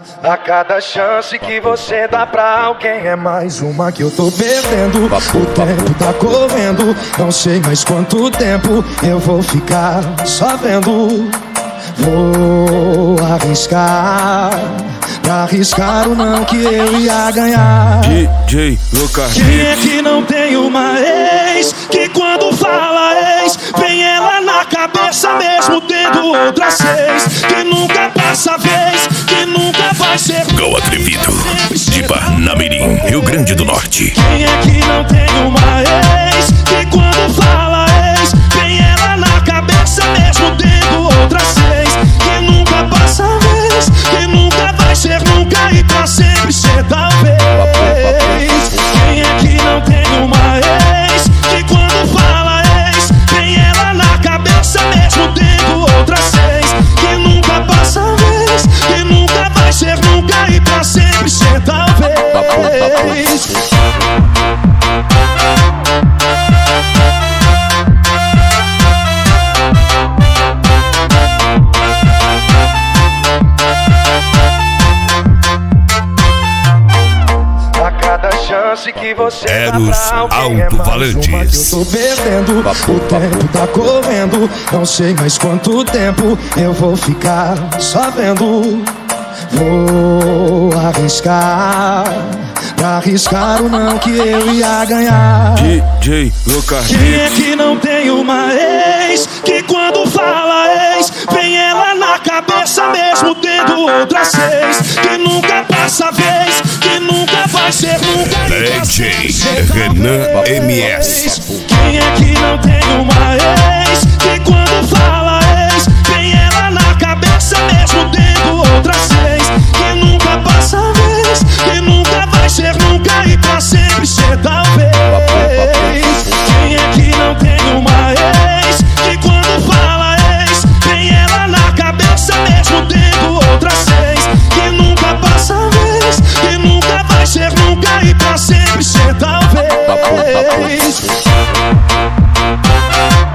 A cada chance que você dá pra alguém é mais uma que eu tô perdendo. O tempo tá correndo, não sei mais quanto tempo eu vou ficar só vendo. Vou arriscar, pra arriscar o não que eu ia ganhar. DJ Lucas. Quem é que não tem uma ex que quando fala ex vem ela na cabeça mesmo tendo outras seis? Que nunca passa vez, que nunca vai ser Go Atrevido, de Parnamirim, Rio Grande do Norte. Quem é que não tem uma ex que quando fala ex vem ela na cabeça mesmo tendo outras seis? Que nunca passa vez, que nunca vai ser nunca e pra sempre ser talvez. Quem é que não tem uma ex que quando fala ex vem ela na cabeça mesmo tendo outras seis? Que nunca passa vez, que nunca vai ser nunca e pra sempre ser talvez. Que você Eros Alto-Falantes. Eu tô perdendo, o tempo tá correndo, não sei mais quanto tempo eu vou ficar só vendo. Vou arriscar, pra arriscar o não que eu ia ganhar. DJ Lucas. Quem é que não tem uma ex que quando fala ex vem ela na cabeça mesmo tendo outras seis? Que nunca passa vez, que nunca vai ser nunca. DJ Renan MS. Quem é que não tem uma ex que quando fala ex vem ela na cabeça mesmo tendo outras seis? Que nunca passa vez, que nunca vai ser nunca e pra sempre ser talvez. Quem é que não tem uma ex que quando fala ex vem ela na cabeça mesmo tendo outras seis? Que nunca passa vez, que nunca vai ser nunca e pra sempre ser talvez.